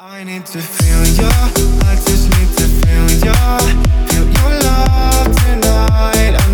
I need to feel ya, I just need to feel ya. Feel your love tonight.